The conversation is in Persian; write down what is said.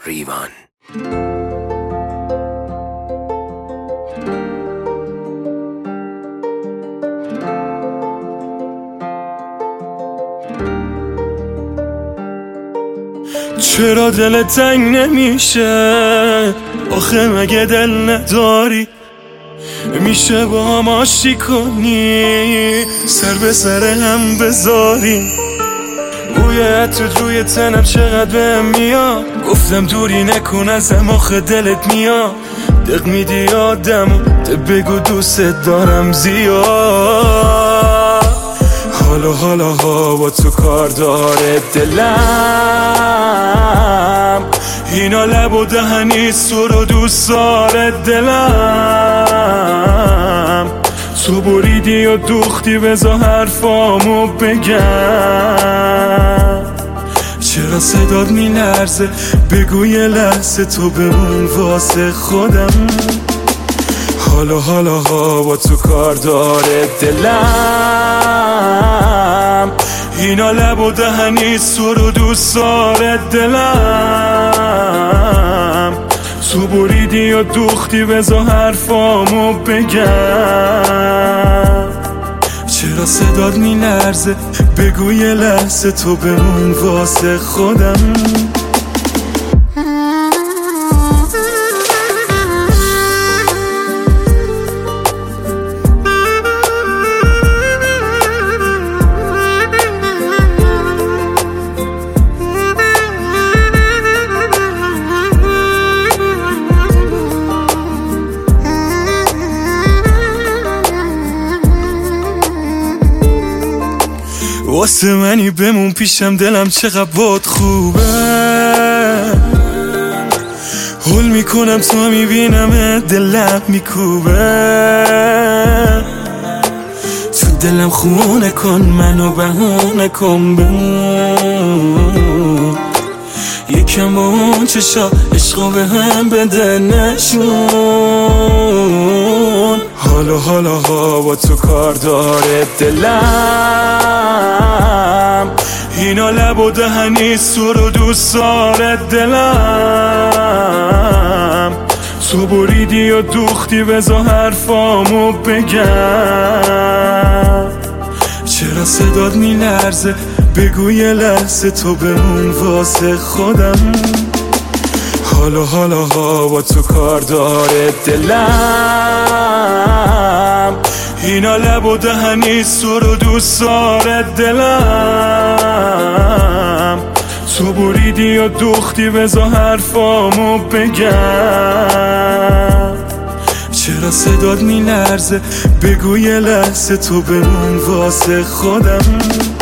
ریوان. چرا دل تنگ نمیشه؟ آخه مگه دل نداری؟ میشه با هم آشتی کنی، سر به سر هم بذاری. بوی عطرت روی تنم چقدر بهم میاد، گفتم دوری نکن ازم آخه دلت میاد. دق میدی آدمو بگو دوست دارم زیاد. حالا با تو کار داره دلم، اینا لب و دهنی سر و دوست داره دلم. تو بریدی و دوختی بذار حرفامو بگم. چرا صدات میلرزه؟ بگو یه لحظه تو بمون واسه خودم. حالا با تو کار داره دلم، اینا لب و دهنی سر و دوست داره دلم. تو بریدی و دوختی بذار حرفامو بگم. چرا صدات میلرزه؟ بگو یه لحظه تو بمون واسه خودم. واسه منی بمون پیشم، دلم چقدر باد خوبه. هول میکنم تو میبینم دلم میکوبه. تو دلم خونه کن منو بهونه کن بمون. یکم با اون چشا عشقو به هم بده نشون. حالا با تو کار داره دلم، اینا لب و دهنی سر و دوست داره دلم. تو بریدی و دوختی بذار حرفامو بگم. چرا صدات میلرزه؟ بگو یه لحظه تو بمون واسه خودم. حالا با تو کار داره دلم، اینا لب و دهنی سر و دوست داره دلم. تو بریدی و دوختی بذار حرفامو بگم. چرا صدات میلرزه؟ بگو یه لحظه تو بمون واسه خودم.